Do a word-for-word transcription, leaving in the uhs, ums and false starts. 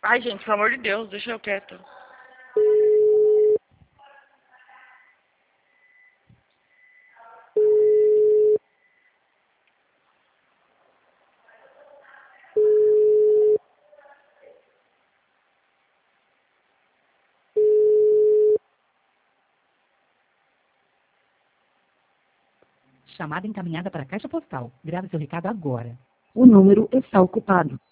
Ai, gente, pelo amor de Deus, deixa eu quieto. Chamada encaminhada para a caixa postal. Grave seu recado agora. O número está ocupado.